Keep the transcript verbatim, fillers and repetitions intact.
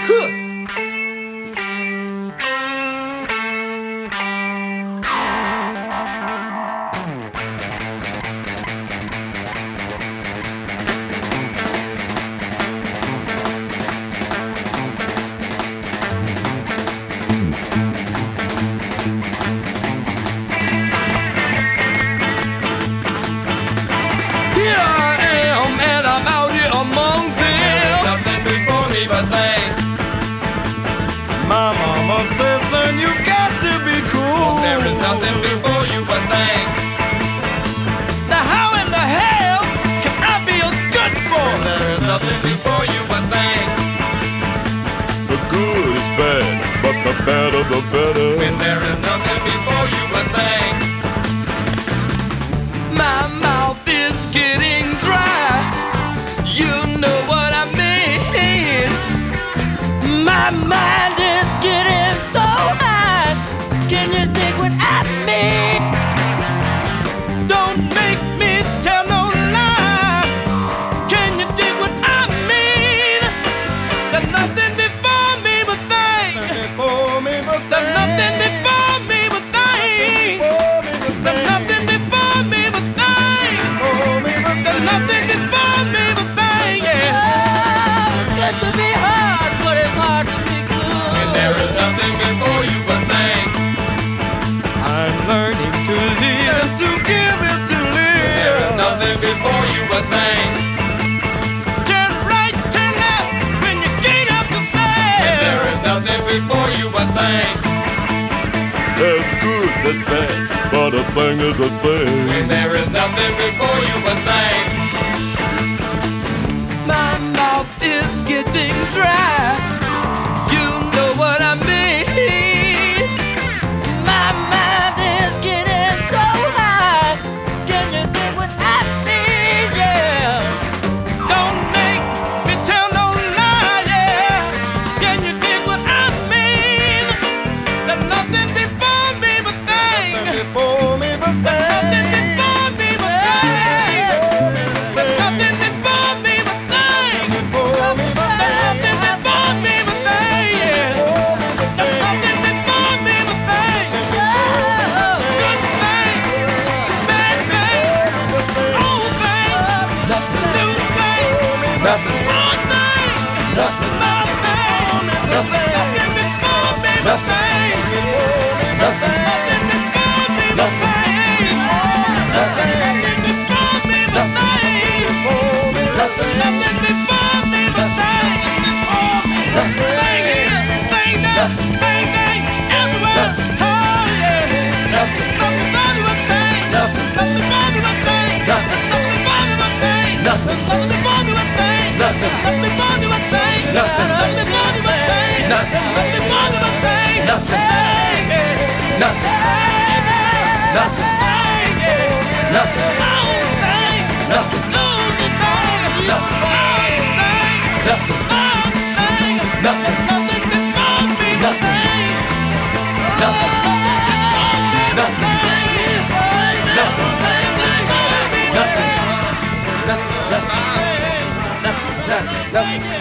My mama says, son, you got to be cool. There is nothing before you but thank. Now how in the hell can I be a good boy? There is nothing before you but thank. The good is bad, but the better the better. When there is nothing before you but thank. My mouth is getting dry. You know what I mean. My mind is getting so high. Can you dig what I mean? Don't make me tell no lie. Can you dig what I mean? There's nothing before me but thank. Before me but There's nothing before me but thank. There's nothing before me but thank. There's nothing before me but thank. Yeah. Oh, it's good to be hard, but it's hard to be good. When there is nothing before you but thank. I'm learning to live, and to give is to There is live. nothing before you but thank. turn right, turn left when you get up to say. There is nothing before you but thank. There's good, there's bad, but a thing is a thing. When there is nothing before you but thank. My mouth is getting dry. You know what I mean. My mind is getting so high. Can you dig what I mean? Yeah. Don't make me tell no lie. Yeah. Can you dig what I mean? There's nothing before me but thank. Before me but Nothing thank. before me but thank. There's nothing before me but thank. Before me but Nothing thank. before me but thank. Yeah. Before me but There's thank. nothing before me but thank. Good thing, bad thing, old thing, new thing, Nothing. wrong thing, Nothing. bad thing. Nothing. Nothing before me but thank. Nothing. Nothing before me but thank. Nothing before me but thank. Nothing. Nothing before me but thank. Thank you, thank you, thank you, everywhere. Oh yeah. Nothing. Nothing but a thing. Nothing. Nothing but a thing. Nothing. Nothing but a thing. Nothing. Nothing but a thing. Nothing. Nothing but a thing. Nothing. Nothing but a thing. Nothing. Nothing but a thing. Nothing. Hey, yeah. Nothing. Hey, Nothing. hey, yeah. Nothing. Oh, thing. Nothing. Oh, the thing. Nothing. Oh, thing. Nothing. Oh, thing. Nothing. Nothing before me but Nothing. thing. Nothing. Nothing. Nothing. Nothing. Nothing. Nothing. Nothing.